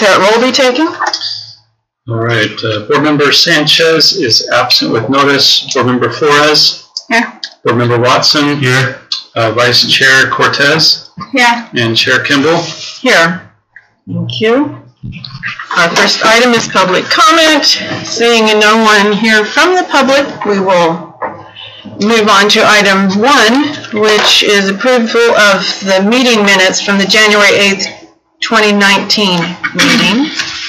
that roll be taken. All right. Board Member Sanchez is absent with notice. Board Member Flores. Here. Board Member Watson. Here. Vice Chair Cortez. Here. And Chair Kimball. Here. Thank you. Our first item is public comment. Seeing no one here from the public, we will move on to item 1, which is approval of the meeting minutes from the January 8th, 2019 meeting,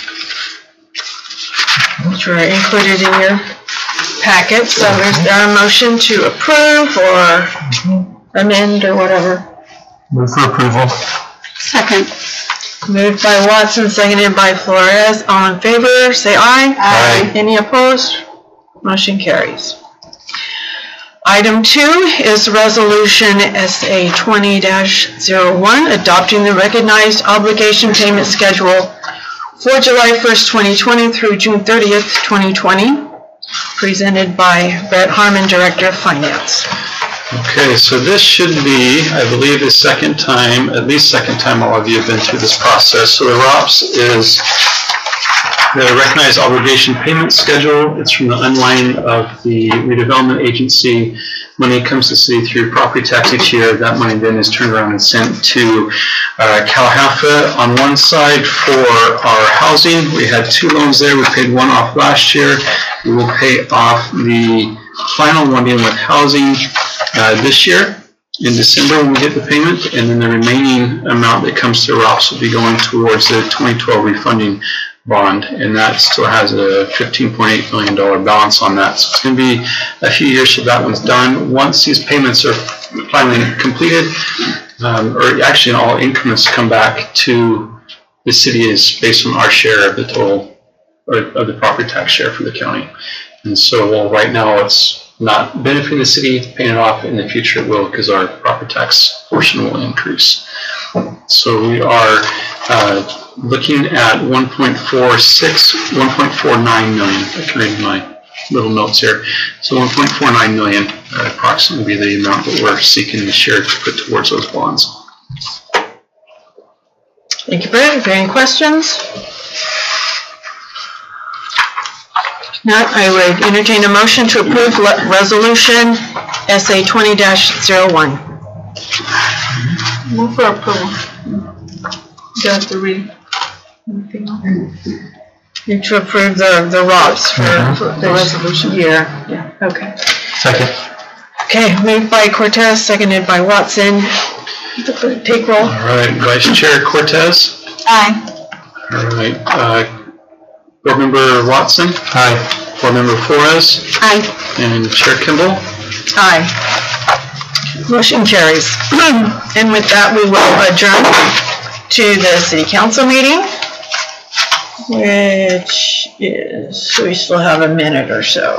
which were included in your packet. So is there a motion to approve or amend or whatever? Move for approval. Second. Moved by Watson, seconded by Flores. All in favor, say aye. Aye. Any opposed? Motion carries. Item 2 is Resolution SA 20-01, adopting the recognized obligation payment schedule for July 1st, 2020 through June 30th, 2020, presented by Brett Harmon, Director of Finance. Okay, so this should be, I believe, the second time, at least second time all of you have been through this process. So the ROPS is the Recognized Obligation Payment Schedule. It's from the unwinding of the redevelopment agency. Money comes to the city through property tax each year. That money then is turned around and sent to Calhafa on one side for our housing. We had 2 loans there. We paid one off last year. We will pay off the final one dealing with housing this year in December when we get the payment, and then the remaining amount that comes to ROPS will be going towards the 2012 refunding bond, and that still has a $15.8 million balance on that. So it's going to be a few years till that one's done. Once these payments are finally completed, or actually all increments come back to the city is based on our share of the total, or of the property tax share for the county. And so right now it's not benefiting the city, paying it off. In the future it will, because our property tax portion will increase. So we are looking at 1.49 million. I can read my little notes here. So 1.49 million approximately will be the amount that we're seeking this year to put towards those bonds. Thank you, Brett. Are there any questions? Not, I would entertain a motion to approve Resolution SA 20-01. Move for approval. Do you have to read anything else? Need to approve the ROPS for the resolution. Yeah. Okay. Second. Okay, moved by Cortez, seconded by Watson. Take roll. All right, Vice Chair Cortez. Aye. All right, Board Member Watson. Aye. Board Member Flores. Aye. And Chair Kimball. Aye. Motion carries. And with that, we will adjourn to the City Council meeting, which is, we still have a minute or so.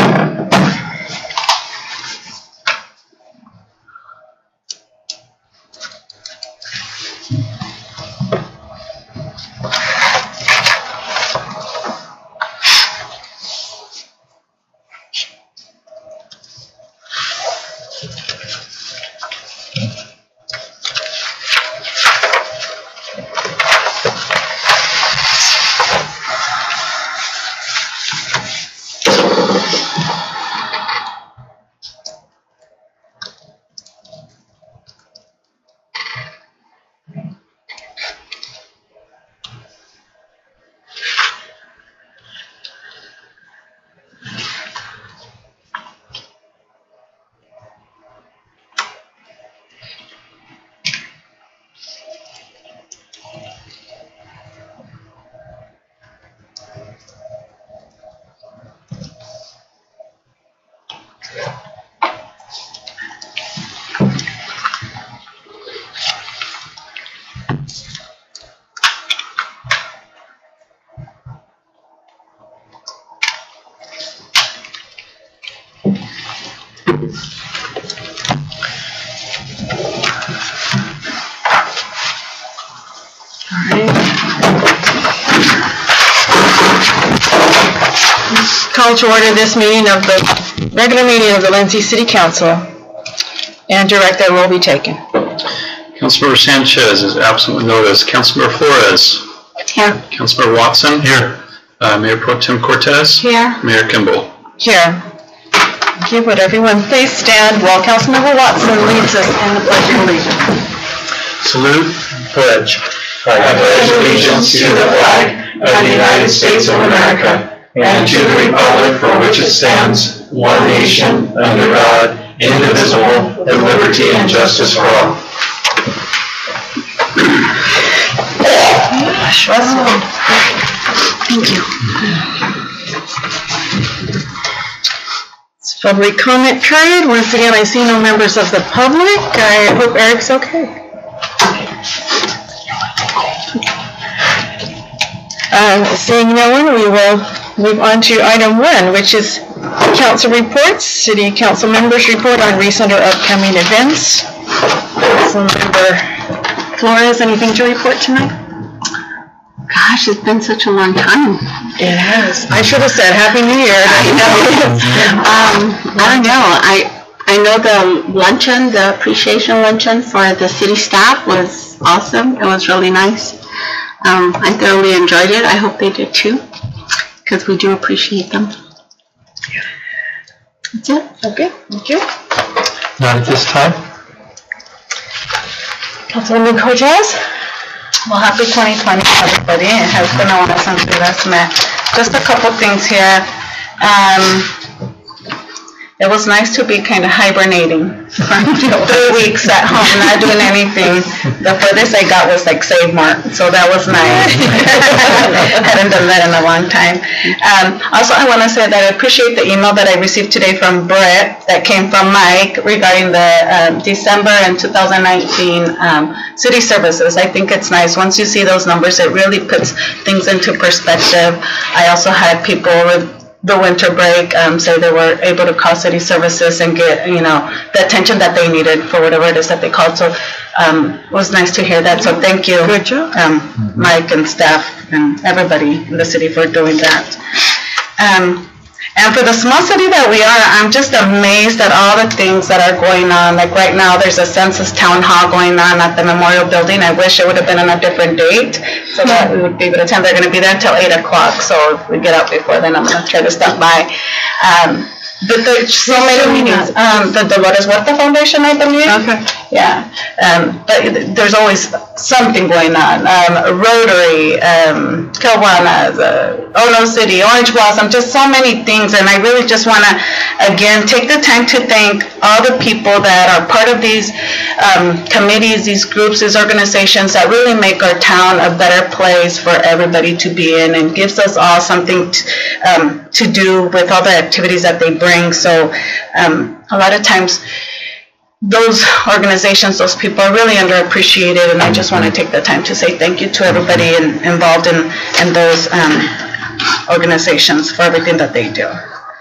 Call to order this meeting of the regular meeting of the Lindsay City Council, and direct that roll be taken. Councilmember Sanchez is absent with notice. Councilmember Flores. Here. Councilmember Watson. Here. Mayor Pro Tem Cortez. Here. Mayor Kimball. Here. Thank you. Would everyone please stand while Councilmember Watson leads us in the Pledge of Allegiance. Salute. Pledge. I pledge allegiance to the flag of the United States of America and to the republic for which it stands, one nation, under God, indivisible, with liberty and justice for all. Thank you. It's public comment period. Once again, I see no members of the public. I hope Eric's okay. Seeing no one, we will move on to item 1, which is council reports. City council members report on recent or upcoming events. Councilmember Flores, anything to report tonight? Gosh, it's been such a long time. It has. I should have said Happy New Year. I don't know. I know the luncheon, the appreciation luncheon for the city staff was awesome. It was really nice. I thoroughly enjoyed it. I hope they did too, because we do appreciate them. That's it. Okay, thank you. Not at this time. Councilwoman Cortez? Well, happy 2020, everybody. It has been a while since we last met. Just a couple things here. It was nice to be kind of hibernating for 3 weeks at home, not doing anything. The furthest I got was like Save Mart, so that was nice. Hadn't done that in a long time. Also, I want to say that I appreciate the email that I received today from Brett that came from Mike regarding the December and 2019 city services. I think it's nice. Once you see those numbers, it really puts things into perspective. I also had people with the winter break say they were able to call city services and get, the attention that they needed for whatever it is that they called. So it was nice to hear that. So thank you, Good job. Mike and staff and everybody in the city for doing that. And for the small city that we are, I'm just amazed at all the things that are going on. Like right now, there's a census town hall going on at the Memorial Building. I wish it would have been on a different date so that we would be able to attend. They're going to be there until 8 o'clock. So if we get out before then, I'm going to try to stop by. But there's so many meetings. The Dolores Huerta Foundation, I believe. Okay. Yeah. But there's always something going on. Rotary, Kiwanis, Ono City, Orange Blossom, just so many things. And I really just want to, again, take the time to thank all the people that are part of these committees, these groups, these organizations that really make our town a better place for everybody to be in and gives us all something to do with all the activities that they bring. So a lot of times those organizations, those people are really underappreciated, and I just want to take the time to say thank you to everybody involved in those organizations for everything that they do.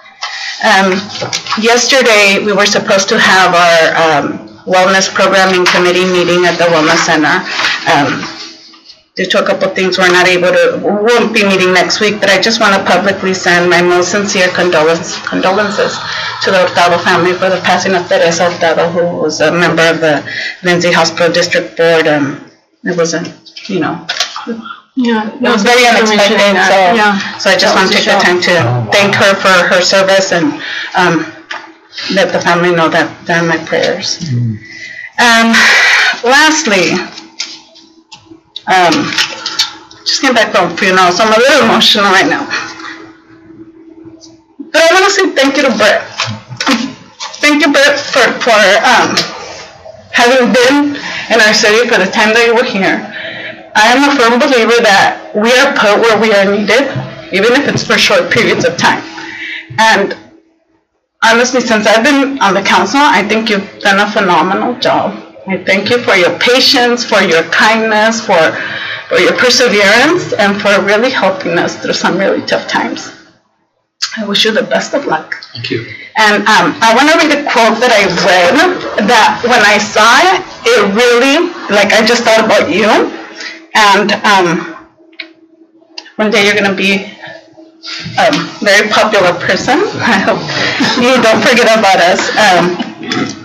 Yesterday we were supposed to have our wellness programming committee meeting at the Wellness Center. Due to a couple of things, we won't be meeting next week, but I just want to publicly send my most sincere condolences to the Hurtado family for the passing of Teresa Hurtado, who was a member of the Lindsay Hospital District Board. It was it was very unexpected, so I just want to take the time to thank her for her service and let the family know that they're in my prayers. Lastly, just came back from funeral, so I'm a little emotional right now. But I want to say thank you to Brett. Thank you, Brett, for having been in our city for the time that you were here. I am a firm believer that we are put where we are needed, even if it's for short periods of time. And honestly, since I've been on the council, I think you've done a phenomenal job. I thank you for your patience, for your kindness, for your perseverance, and for really helping us through some really tough times. I wish you the best of luck. Thank you. And I want to read a quote that I read that when I saw it, it really, I just thought about you. And one day you're going to be a very popular person. I hope you don't forget about us.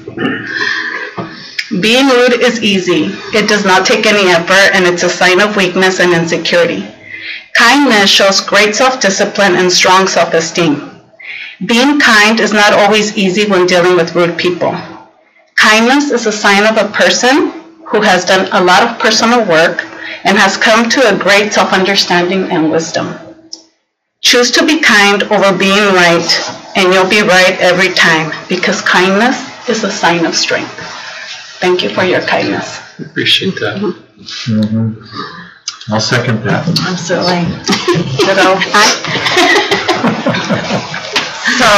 Being rude is easy. It does not take any effort, and it's a sign of weakness and insecurity. Kindness shows great self-discipline and strong self-esteem. Being kind is not always easy when dealing with rude people. Kindness is a sign of a person who has done a lot of personal work and has come to a great self-understanding and wisdom. Choose to be kind over being right, and you'll be right every time, because kindness is a sign of strength. Thank you for your kindness. Appreciate that. I'll second that. Absolutely. Ditto. So,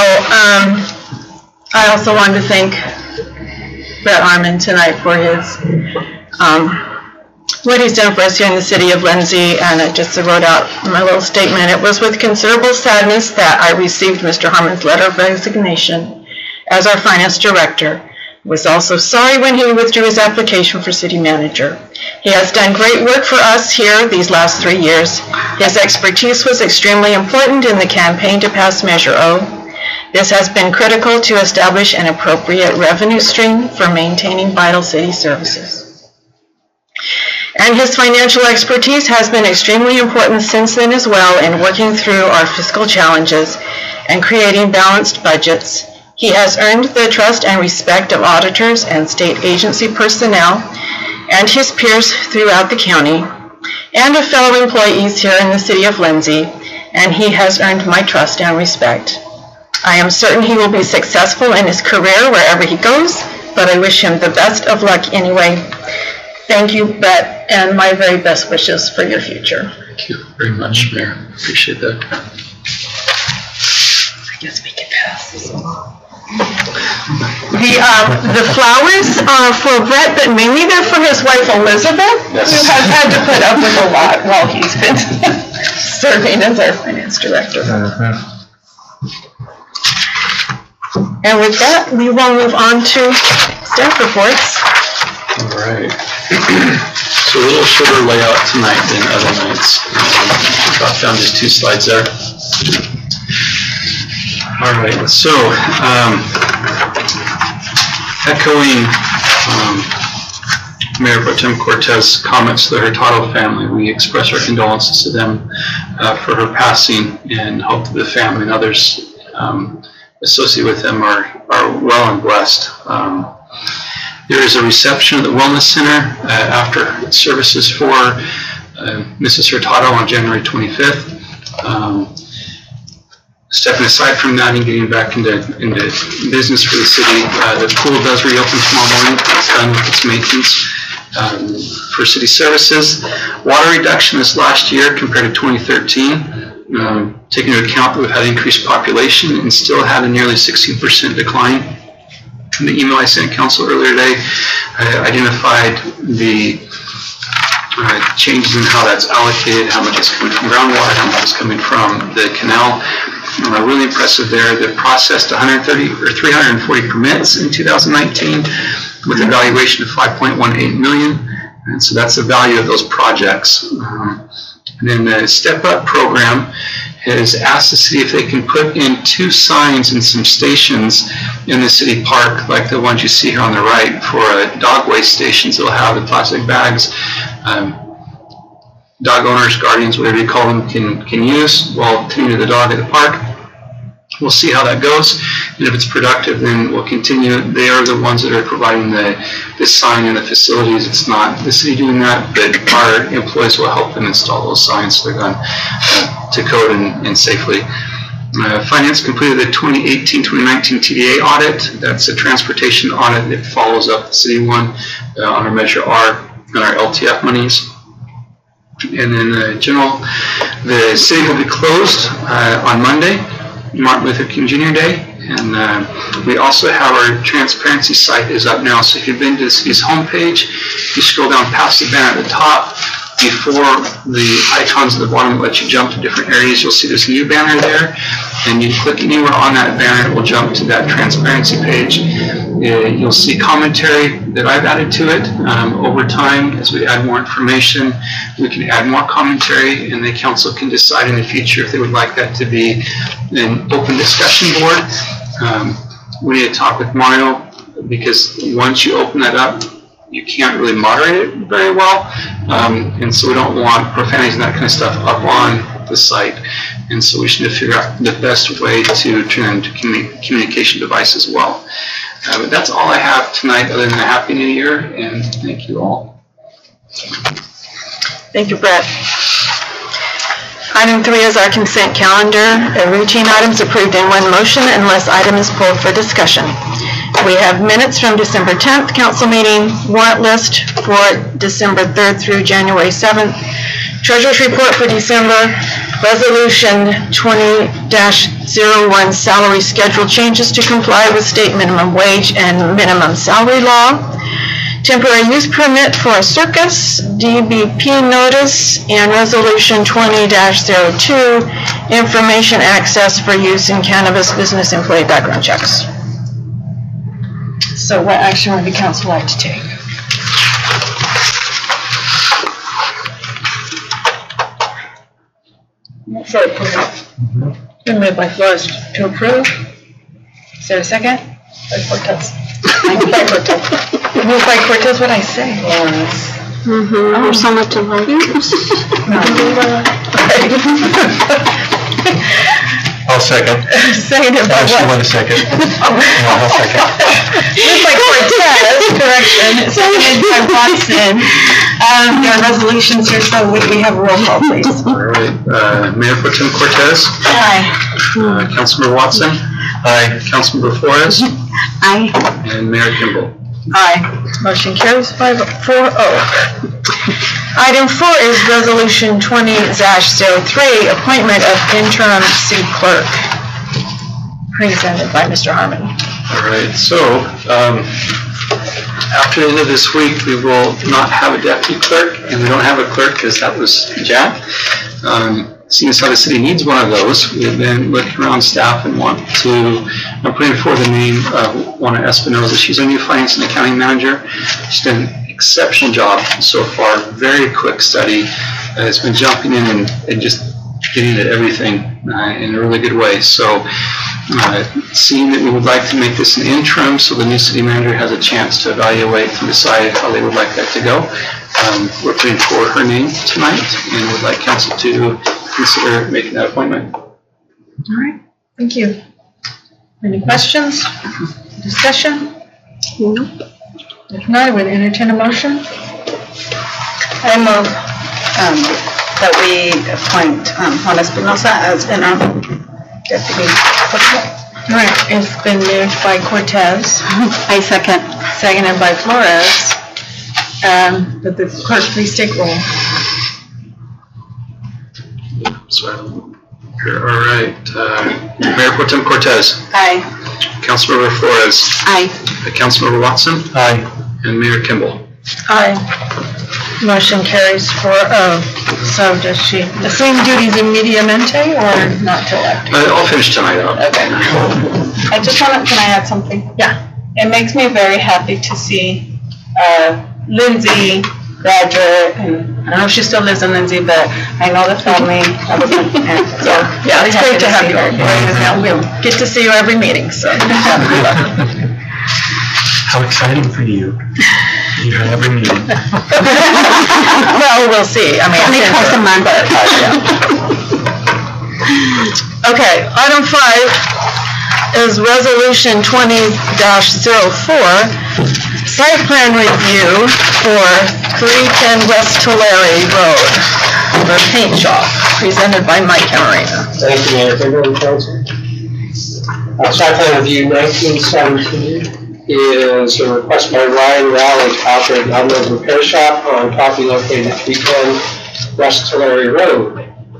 I also wanted to thank Brett Armand tonight for his, what he's done for us here in the city of Lindsay, and I just wrote out my little statement. It was with considerable sadness that I received Mr. Harmon's letter of resignation as our finance director. Was also sorry when he withdrew his application for city manager. He has done great work for us here these last 3 years. His expertise was extremely important in the campaign to pass Measure O. This has been critical to establish an appropriate revenue stream for maintaining vital city services. And his financial expertise has been extremely important since then as well in working through our fiscal challenges and creating balanced budgets. He has earned the trust and respect of auditors and state agency personnel and his peers throughout the county and of fellow employees here in the city of Lindsay, and he has earned my trust and respect. I am certain he will be successful in his career wherever he goes, but I wish him the best of luck anyway. Thank you, Brett, and my very best wishes for your future. Thank you very much, Mayor. Appreciate that. I guess we can pass this along. The flowers are for Brett, but mainly they're for his wife Elizabeth, who has had to put up with a lot while he's been serving as our finance director. And with that, we will move on to staff reports. All right. So a little shorter layout tonight than other nights. Drop down just 2 slides there. All right, so echoing Mayor Pro Tem Cortez's comments to the Hurtado family, we express our condolences to them for her passing, and hope that the family and others associated with them are well and blessed. There is a reception at the Wellness Center after services for Mrs. Hurtado on January 25th. Stepping aside from that and getting back into business for the city, the pool does reopen tomorrow morning. It's done with its maintenance for city services. Water reduction this last year compared to 2013, taking into account that we've had increased population and still had a nearly 16% decline. In the email I sent council earlier today, I identified the changes in how that's allocated, how much is coming from groundwater, how much is coming from the canal. Really impressive there. They processed 340 permits in 2019 with a valuation of $5.18 million. And so that's the value of those projects. And then the Step Up program has asked the city if they can put in 2 signs and some stations in the city park, like the ones you see here on the right, for dog waste stations. They'll have the plastic bags. Dog owners, guardians, whatever you call them, can use while tending to the dog at the park. We'll see how that goes, and if it's productive, then we'll continue. They are the ones that are providing the sign in the facilities. It's not the city doing that, but our employees will help them install those signs so they're done to code and safely. Finance completed the 2018-2019 TDA audit. That's a transportation audit that follows up the city one on our Measure R and our LTF monies. And then the city will be closed on Monday, Martin Luther King Jr. Day, and we also have our transparency site is up now. So if you've been to the city's homepage, you scroll down past the banner at the top, before the icons at the bottom that let you jump to different areas, you'll see this new banner there, and you click anywhere on that banner, it will jump to that transparency page. You'll see commentary that I've added to it. Over time, as we add more information, we can add more commentary, and the council can decide in the future if they would like that to be an open discussion board. We need to talk with Mario, because once you open that up, you can't really moderate it very well. And so we don't want profanities and that kind of stuff up on the site. And so we should figure out the best way to turn them into communication device as well. But that's all I have tonight, other than a Happy New Year, and thank you all. Thank you, Brett. Item 3 is our consent calendar. Routine items approved in one motion unless item is pulled for discussion. We have minutes from December 10th council meeting, warrant list for December 3rd through January 7th, treasurer's report for December, resolution 20-01 salary schedule changes to comply with state minimum wage and minimum salary law, temporary use permit for a circus, DBP notice, and resolution 20-02 information access for use in cannabis business employee background checks. So what action would the council like to take? For approval. Been moved by Flores to approve. Is there a second? By Cortez. Moved by Cortez. Moved by Cortez, what'd I say? There's so much to learn. I'll second. Seconded by She what? want a second. I'll second. Moved by Cortez, correction. Seconded by Watson. There are resolutions here, so we have a roll call, please. All right, Mayor Pro Tem Cortez, Aye. Councilmember Watson, Aye. Councilmember Flores, Aye. and Mayor Kimball. Aye. Motion carries 5-4-0. Item 4 is resolution 20-03, appointment of interim city clerk, presented by Mr. Harmon. All right, so after the end of this week, we will not have a deputy clerk, and we don't have a clerk because that was Jack. Seeing as how the city needs one of those, we've been looking around staff and want to, I'm putting forward the name of Juana Espinoza. She's our new finance and accounting manager. She's done an exceptional job so far, very quick study. It's been jumping in and just getting at everything in a really good way. So seeing that we would like to make this an interim so the new city manager has a chance to evaluate and decide how they would like that to go. We're putting forward her name tonight and would like council to consider making that appointment. All right, thank you. Any questions? Discussion? Nope. If not, I would entertain a motion. I move that we appoint Juan Espinoza as interim deputy. All right, it's been moved by Cortez, I second. seconded by Flores. But the clerk, please take roll. So, all right, Mayor Pro Tem Cortez, Aye. Councilmember Flores, Aye. Councilmember Watson, Aye. and Mayor Kimball. Aye. Motion carries 4-0. So does she assume duties immediately or not till after? I'll finish tonight up. Okay. I just want to, can I add something? Yeah. It makes me very happy to see Lindsay graduate, and I don't know if she still lives in Lindsay, but I know the family. I was so Yeah, it's great to have you. see her. We'll get to see you every meeting, so. How exciting for you. You have every meeting. Well, we'll see. I mean, Only twice a month. Okay, item 5 is resolution 20-04, site plan review for 310 West Tulare Road, the paint shop, presented by Mike Camarena. Thank you, Mayor. Member of the council. Site plan review 1917 is a request by Ryan Rowley to operate an automotive repair shop on property located at 310 West Tulare Road.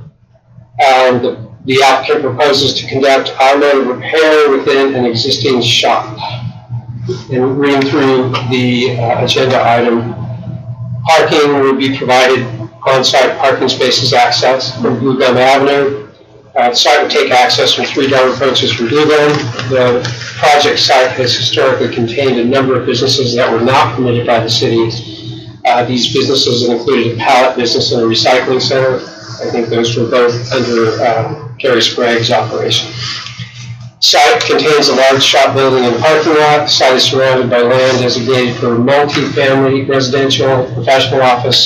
The applicant proposes to conduct automotive repair within an existing shop. And reading through the agenda item, parking will be provided on-site parking spaces access from Blue Gum Avenue. The site will take access from 3 down approaches from Blue Gum. The project site has historically contained a number of businesses that were not permitted by the city. These businesses included a pallet business and a recycling center. I think those were both under Gary Sprague's operation. Site contains a large shop building and parking lot. The site is surrounded by land designated for multi-family, residential, professional office,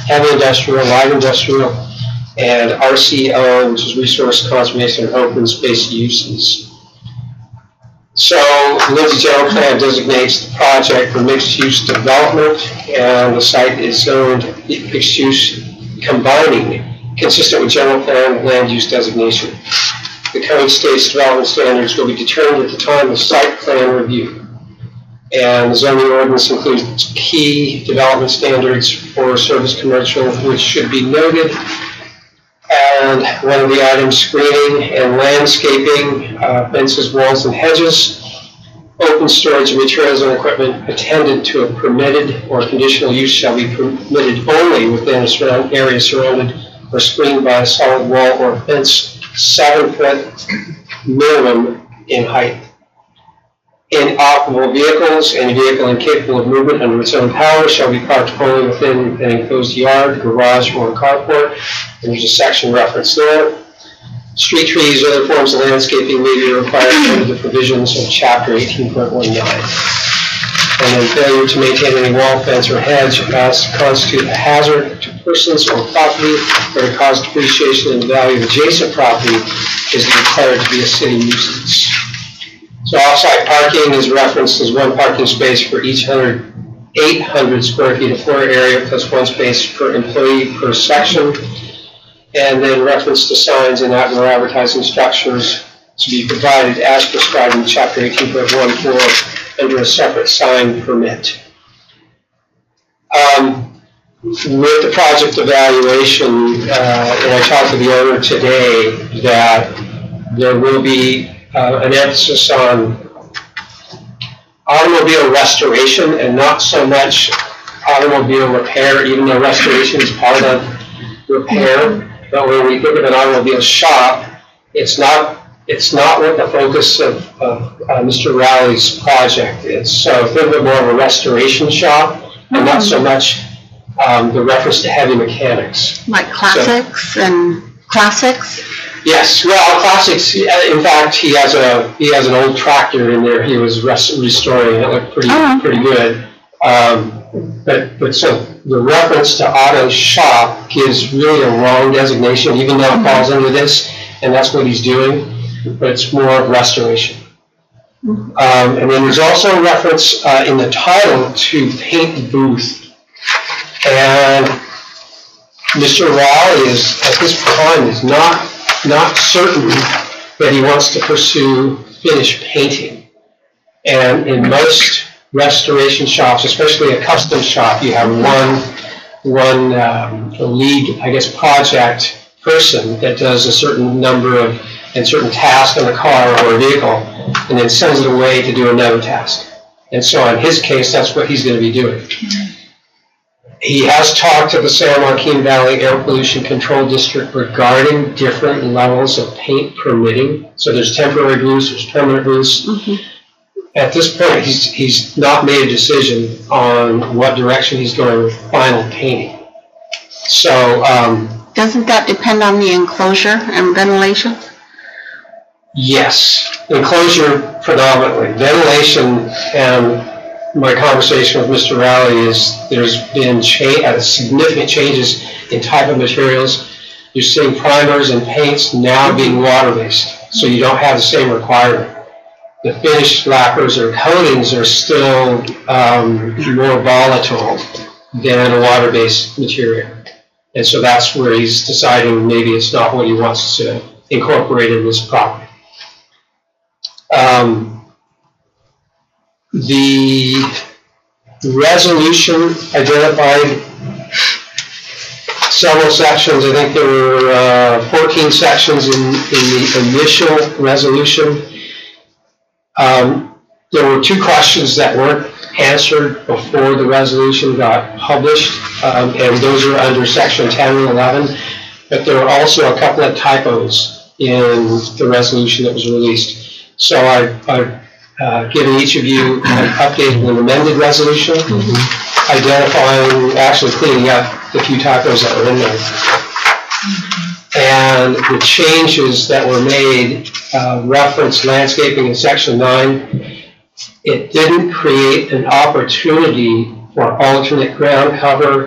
heavy industrial, light industrial, and RCO, which is resource conservation and open space uses. So the Lindsay General Plan designates the project for mixed-use development, and the site is zoned mixed-use combining, consistent with General Plan land use designation. The code states development standards will be determined at the time of site plan review. And the zoning ordinance includes key development standards for service commercial, which should be noted. And one of the items, screening and landscaping, fences, walls, and hedges, open storage of materials and equipment attendant to a permitted or conditional use shall be permitted only within a area surrounded or screened by a solid wall or fence 7 foot minimum in height. Inoperable vehicles, any vehicle incapable of movement under its own power shall be parked only within an enclosed yard, garage, or carport. And there's a section reference there. Street trees or other forms of landscaping may be required under the provisions of Chapter 18.19. And then failure to maintain any wall, fence, or hedge as to constitute a hazard to persons or property or to cause depreciation in the value of adjacent property is declared to be a city nuisance. So off-site parking is referenced as one parking space for each 800 square feet of floor area plus one space per employee per section. And then reference to signs and outdoor advertising structures to be provided as prescribed in Chapter 18.14 under a separate sign permit. With the project evaluation, and I talked to the owner today, that there will be an emphasis on automobile restoration and not so much automobile repair, even though restoration is part of repair. But when we think of an automobile shop, it's not what the focus of Mr. Rowley's project is. So think of it more of a restoration shop and not so much the reference to heavy mechanics. Like classics and classics? Yes, well, classics. In fact, he has an old tractor in there. He was restoring. It looked pretty good. But so the reference to auto shop gives really a wrong designation, even though it falls under this, and that's what he's doing. But it's more of restoration. And then there's also a reference in the title to paint booth. And Mr. Raleigh is, at this time, is not certain that he wants to pursue finish painting. And in most restoration shops, especially a custom shop, you have one lead, I guess, project person that does a certain number of and certain tasks on a car or a vehicle, and then sends it away to do another task. And so in his case, that's what he's going to be doing. He has talked to the San Joaquin Valley Air Pollution Control District regarding different levels of paint permitting. So there's temporary booths, there's permanent booths. At this point, he's not made a decision on what direction he's going with final painting. So doesn't that depend on the enclosure and ventilation? Yes, enclosure predominantly. Ventilation, and my conversation with Mr. Rowley is there's been significant changes in type of materials. You're seeing primers and paints now being water-based, so you don't have the same requirement. The finished lacquers or coatings are still more volatile than a water-based material. And so that's where he's deciding maybe it's not what he wants to incorporate in this property. The resolution identified several sections. I think there were 14 sections in the initial resolution. There were two questions that weren't answered before the resolution got published, and those are under section 10 and 11. But there were also a couple of typos in the resolution that was released. So I've given each of you an updated and amended resolution, identifying, actually cleaning up the few typos that were in there. And the changes that were made reference landscaping in section 9. It didn't create an opportunity for alternate ground cover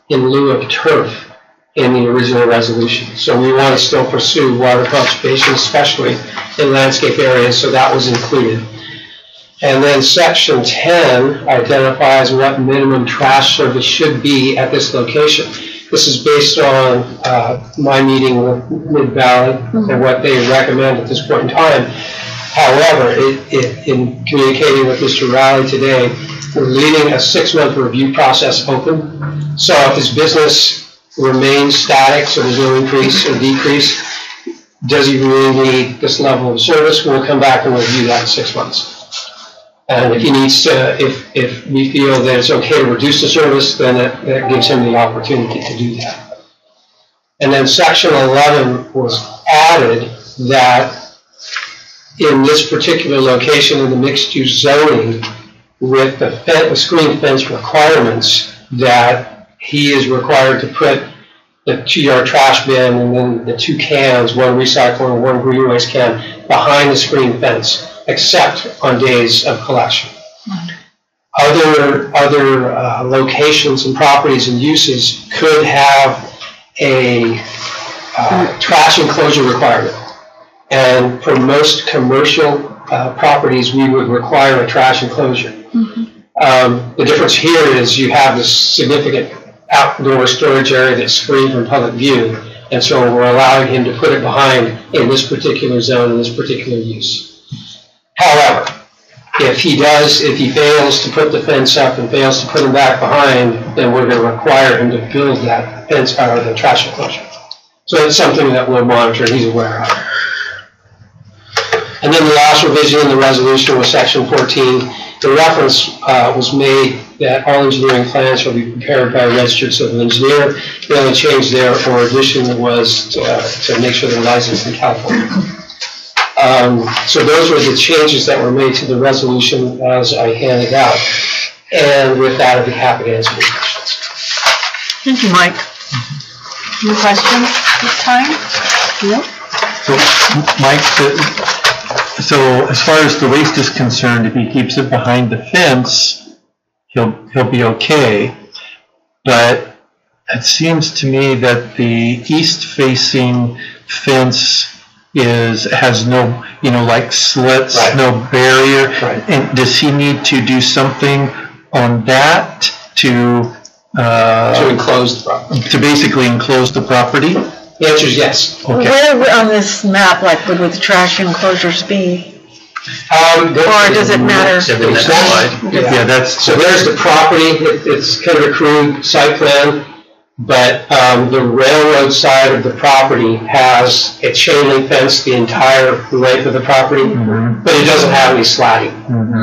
in lieu of turf in the original resolution. So we want to still pursue water conservation, especially in landscape areas, so that was included. And then section 10 identifies what minimum trash service should be at this location. This is based on my meeting with Mid-Valley and what they recommend at this point in time. However, in communicating with Mr. Rowley today, we're leaving a 6-month review process open. So if his business remains static, so there's no increase or decrease, does he really need this level of service? We'll come back and review that in 6 months. And if he needs to, if we feel that it's okay to reduce the service, then that gives him the opportunity to do that. And then section 11 was added that in this particular location in the mixed-use zoning, with the screen fence requirements, that he is required to put the 2-yard trash bin and then the 2 cans, 1 recycle and 1 green waste can, behind the screen fence, except on days of collection. Other locations and properties and uses could have a trash enclosure requirement. And for most commercial properties, we would require a trash enclosure. The difference here is you have this significant outdoor storage area that's screened from public view, and so we're allowing him to put it behind in this particular zone, in this particular use. However, if he fails to put the fence up and fails to put him back behind, then we're going to require him to build that fence out of the trash enclosure. So it's something that we'll monitor and he's aware of. And then the last revision in the resolution was section 14. The reference was made that all engineering plans shall be prepared by a registered civil engineer. The only change there or addition was to make sure they're licensed in California. So those were the changes that were made to the resolution as I handed out. And with that, I'd be happy to answer any questions. Thank you, Mike. Any questions this time? No? So, Mike, so as far as the waste is concerned, if he keeps it behind the fence, he'll be okay. But it seems to me that the east-facing fence has no, like slits, right. No barrier. Right. And does he need to do something on that to enclose the property? To basically enclose the property? The answer is yes. Okay. Where on this map, would the trash enclosures be? Or does it matter? Yeah, that's. So there's the property. It's kind of a crude site plan, but the railroad side of the property has a chain link fence the entire length of the property, but it doesn't have any slatting.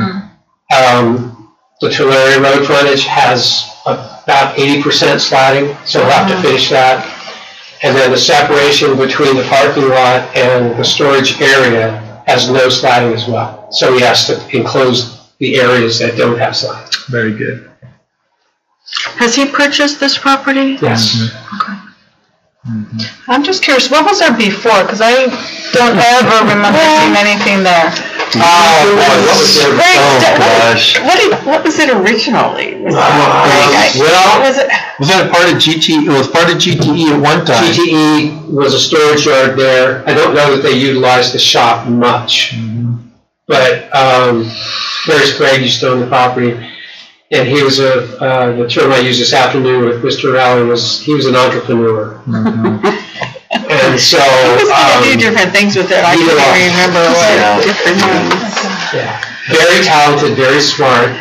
The Tulare Road frontage has about 80% slatting, so we'll have to finish that. And then the separation between the parking lot and the storage area has no slatting as well. So he has to enclose the areas that don't have slatting. Very good. Has he purchased this property? Yes. Okay. I'm just curious, what was there before? Because I don't ever remember seeing anything there. What was there? Gosh. What was it originally? Was Was that a part of GTE? It was part of GTE at one time. GTE was a storage yard there. I don't know that they utilized the shop much, but Harris Craig used to own the property, and he was the term I used this afternoon with Mr. Allen was he was an entrepreneur. And so do different things with it. I can't remember what different things. Yeah, very talented, very smart,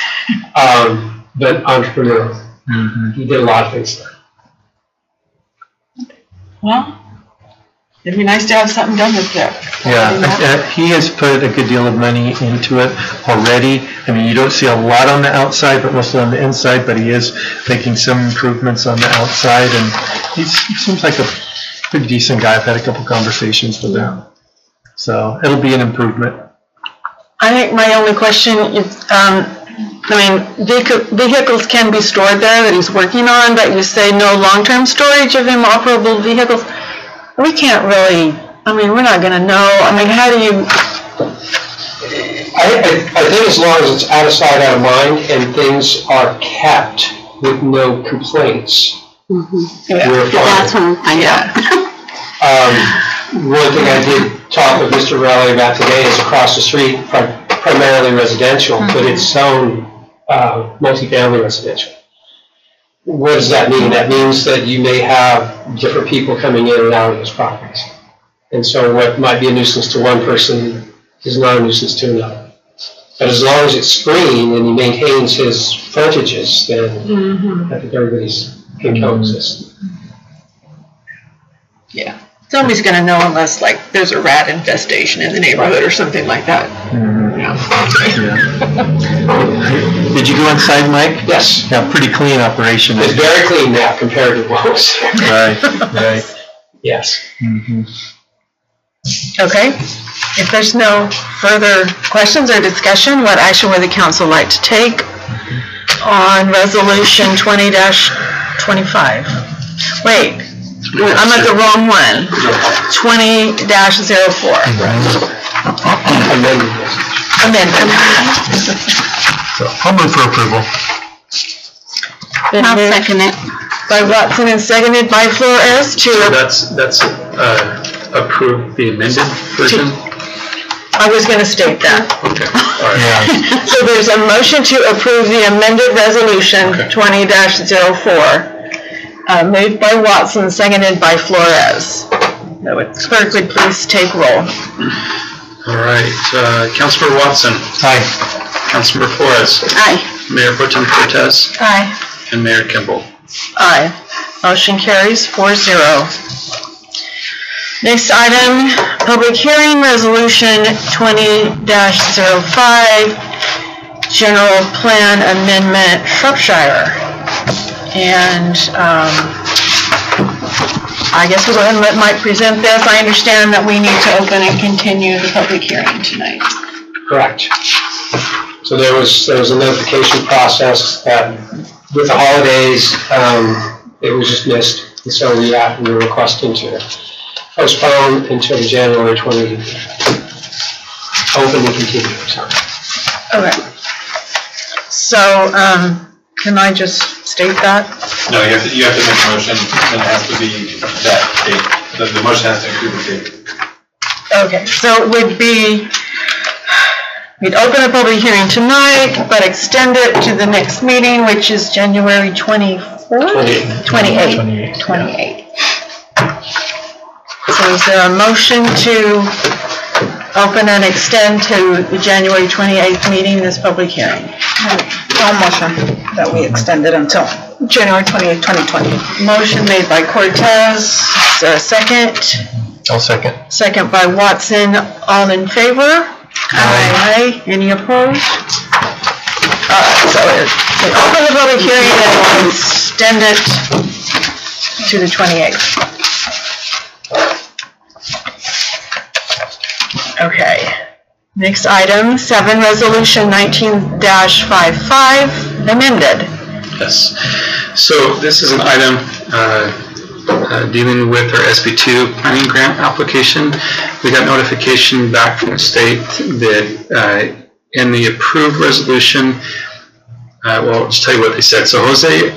but entrepreneurial. He did a lot of things there. Well, it'd be nice to have something done with it. Yeah, he has put a good deal of money into it already. I mean, you don't see a lot on the outside, but mostly on the inside, but he is making some improvements on the outside, and he seems like a pretty decent guy. I've had a couple conversations with him. So it'll be an improvement. I think my only question is, vehicles can be stored there that he's working on, but you say no long-term storage of inoperable vehicles. We can't really, we're not going to know. How do you? I think as long as it's out of sight, out of mind, and things are kept with no complaints. We're That's fine. when I know. One thing I did talk with Mr. Raleigh about today is across the street, primarily residential, but it's zoned multifamily residential. What does that mean? That means that you may have different people coming in and out of those properties. And so what might be a nuisance to one person is not a nuisance to another. But as long as it's screened and he maintains his frontages, then I think everybody's can coexist. Yeah. Somebody's gonna know unless, like, there's a rat infestation in the neighborhood or something like that. Did you go inside, Mike? Yes. Yeah, pretty clean operation. It's very clean now compared to what was there. Right. Yes. Okay. If there's no further questions or discussion, what action would the council like to take on resolution 20-25? Wait, I'm at the wrong one. 20-04. Amendment. So I'll move for approval. Been I'll moved second it. by Watson and seconded by Flores So that's approved the amended version? I was gonna state that. Okay, all right. Yeah. So there's a motion to approve the amended resolution 20-04, moved by Watson, seconded by Flores. Clerk would please take roll. All right, Councilmember Watson. Aye. Councilmember Flores. Aye. Mayor Pro Tem Cortez. Aye. And Mayor Kimball. Aye. Motion carries 4-0. Next item, public hearing, resolution 20-05, general plan amendment, Shropshire. And I guess we'll go ahead and let Mike present this. I understand that we need to open and continue the public hearing tonight. Correct. So there was a notification process that with the holidays, it was just missed. And so we were requesting to postpone until the January 20, open and continue. Okay. So, can I just state that? No, you have to make a motion, and it has to be that date. The motion has to include the date. Okay, so it would be, we'd open a public hearing tonight, but extend it to the next meeting, which is January 24th? 28th. So is there a motion to open and extend to the January 28th meeting, this public hearing? I'll motion that we extend it until January 28th, 2020. Motion made by Cortez, is there a second? I'll second. Second by Watson, all in favor? Aye. Any opposed? So we open the public hearing and we'll extend it to the 28th. Okay. Next item, 7, resolution 19-55, amended. Yes. So this is an item dealing with our SB2 planning grant application. We got notification back from the state that in the approved resolution, well, I'll just tell you what they said. So Jose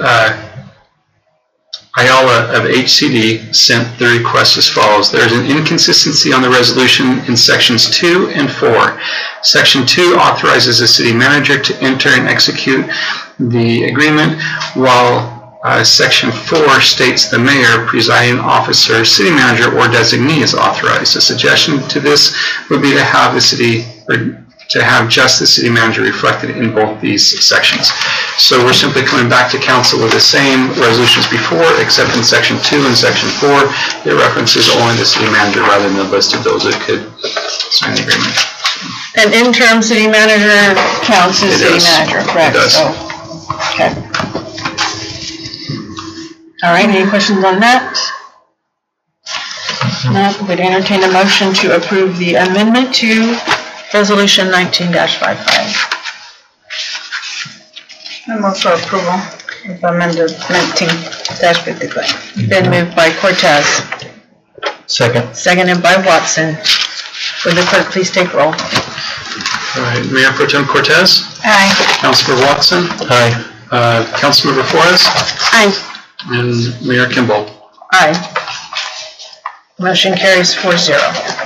Ayala of HCD sent the request as follows. There is an inconsistency on the resolution in sections 2 and 4. Section 2 authorizes the city manager to enter and execute the agreement, while section 4 states the mayor, presiding officer, city manager, or designee is authorized. A suggestion to this would be to have the city, or to have just the city manager reflected in both these sections. So we're simply coming back to council with the same resolutions before, except in section 2 and section 4, it references only the city manager rather than the list of those that could sign the agreement. An interim city manager counts as city manager, correct? It does. So, okay. All right, any questions on that? No, we'd entertain a motion to approve the amendment to resolution 19-55. I move for approval of amended 19-55. Been moved by Cortez, Second. seconded by Watson. Would the clerk please take roll? All right, Mayor Pro Tem Cortez, Aye. Councilor Watson, Aye. Councilmember Flores Aye. and Mayor Kimball. Aye. Motion carries 4-0.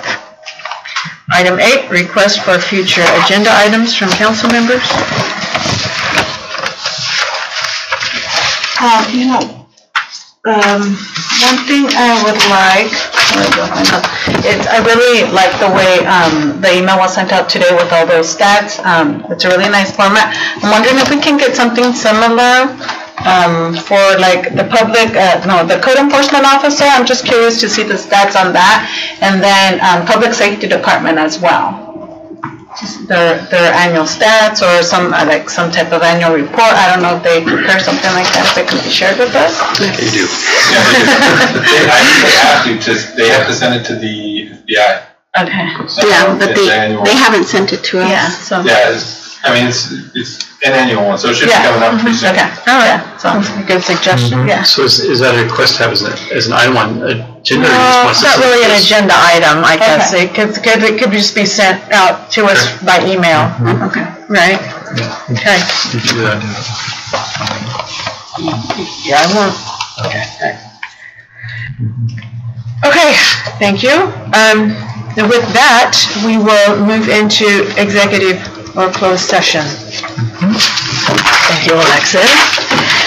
Item 8, request for future agenda items from council members. One thing I would like, I really like the way the email was sent out today with all those stats. It's a really nice format. I'm wondering if we can get something similar for like the public, the code enforcement officer. I'm just curious to see the stats on that. And then public safety department as well. Their annual stats or some type of annual report. I don't know if they prepare something like that that can be shared with us. They do. They have to send it to the FBI. Okay. So Yeah, but it's annual. they haven't sent it to us. Yeah, so. Yeah, it's an annual one, so it should be coming up pretty soon. Okay, all right, sounds like a good suggestion, yeah. So is that a request to have as an item on agenda? or you just No, want it's to not see really an this? agenda item, I guess. Okay. It could just be sent out to us by email. Okay. Right? Okay. You can do that. Yeah, I won't. Okay, thank you. And with that, we will move into executive or closed session. Thank you, Alexis.